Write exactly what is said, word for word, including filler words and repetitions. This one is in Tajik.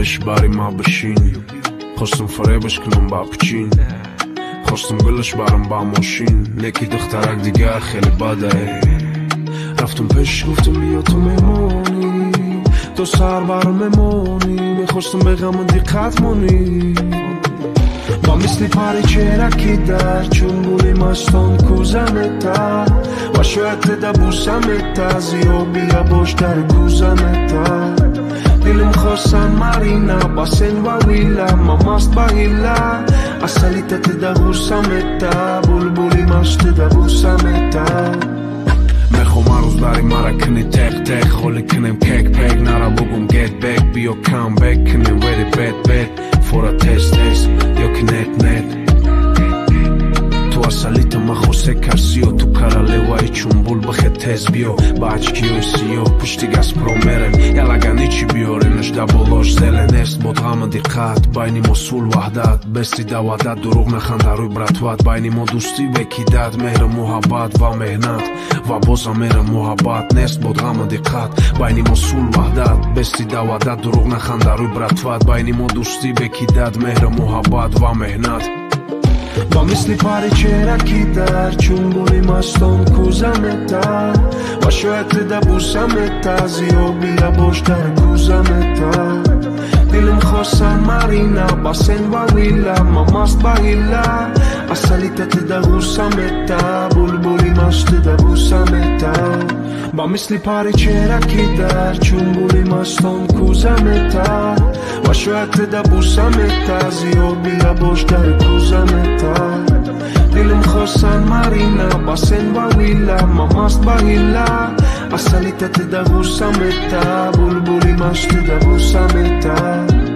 barım abşin Xostum фребаш кунам ба пучин Хостум гулаш барам ба мошин Неки духтарак дигар хеле бадай Рафтум пеш гуфтум бия ту мемонӣ То сар барам мемонӣ Мехостум беғаму диққат монӣ Ба мисли пари чераки дар Чунбули мастон кузамета Ва шояд теда бусамета Зиё бия бош дар кузамета Дилим хосан марина Басен ва вила Ма маст ба ҳила Асалита теда бусамета Булбули маст теда бусамета Мехом арӯз дари мара кини теқ теқ Холи кинем кек пек Нара бугум get back Биё comeback кинем very bad bad For a test test Yo ki net net Tu asalita ma khose karsiyo Tu karalevai чунбул бихе tez биё Ба очкиёи сиё Пушти Газпром мерем Ялагани чи биёрем Нажда болош зелен ест Бод ғама диққат Байни мо сул ваҳдат Бести давадат Дуруғ нахан даруй братват Байни мо дӯстӣ векидат Меҳра муҳаббат ва меҳнат Ва боза мера муҳаббат Нест бод ғама диққат Байни мо сул ваҳдат Бести давадат Дуруғ нахан даруй братват Байни мо дӯстӣ векидат Меҳра муҳаббат ва меҳнат Ба мисли пари чераки дар Чунбули мастон кузамета Ва шояд теда бусамета Зиё бия бош дар кузамета Дилим хосан марина Басен ва вила Ма маст ба ҳила Асалита теда бусамета Булбули маст теда бусамета Ба мисли пари чераки дар Чунбули мастон кузамета Ва шояд теда бусамета Зиё бия бош дар кузамета Дилим хосан марина Басен ва вила Ма маст ба ҳила Асалита теда бусамета Булбули маст теда бусамета